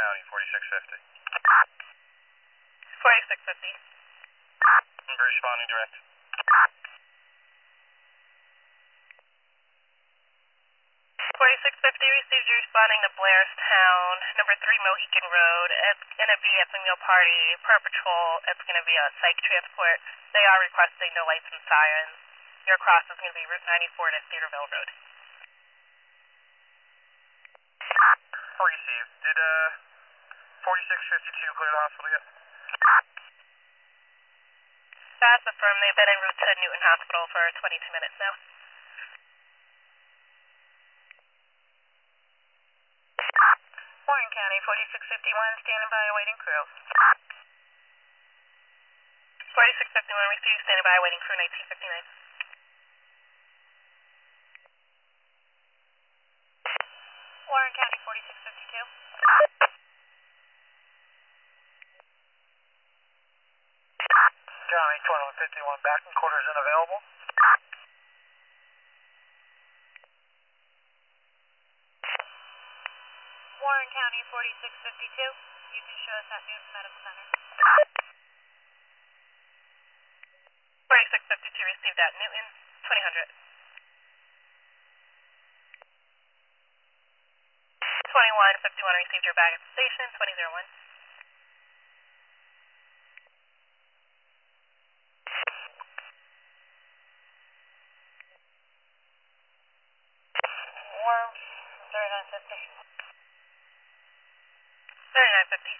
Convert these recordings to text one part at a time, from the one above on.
County, 4650. 4650. Responding direct. 4650 received you responding to Blairstown, number 3 Mohican Road. It's going to be a Windmill Party per patrol. It's going to be a psych transport. They are requesting no lights and sirens. Your cross is going to be Route 94 to Cedarville Road. Received. Did 4652 clear the hospital yet? That's affirmed. They've been en route to Newton Hospital for 22 minutes now. Warren County, 4651, standing by awaiting crew. 4651 received, standing by awaiting crew 1959. Warren County, 4652. County, 2151, back in quarters unavailable. Warren County, 4652. You can show us at Newton Medical Center. 4652 received at Newton, 2000. 2151 received your bag at the station, 2001. Warren, 3950. 3950.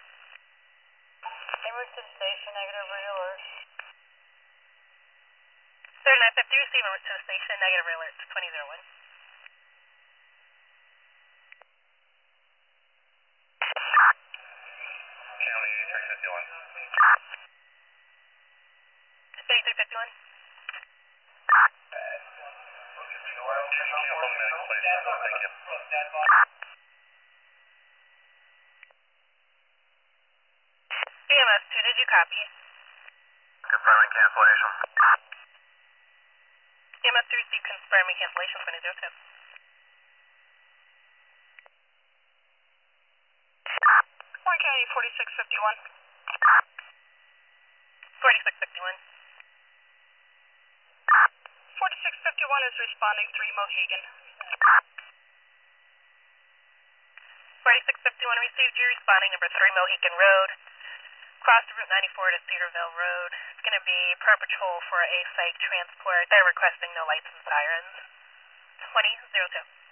En route to the station, negative re-alert. 3950 received en route to the station, negative alert, 2001. County, 8351. 8351. Thank you. EMS 2, did you copy? Confirming cancellation. EMS 2 received confirming cancellation, 2002. Warren County, 4651. 4651. 4651 is responding 3 Mohegan. 4651 received you responding number 3 Mohican Road. Cross Route 94 to Cedarville Road. It's going to be per patrol for a psych transport. They're requesting no lights and sirens. 2002.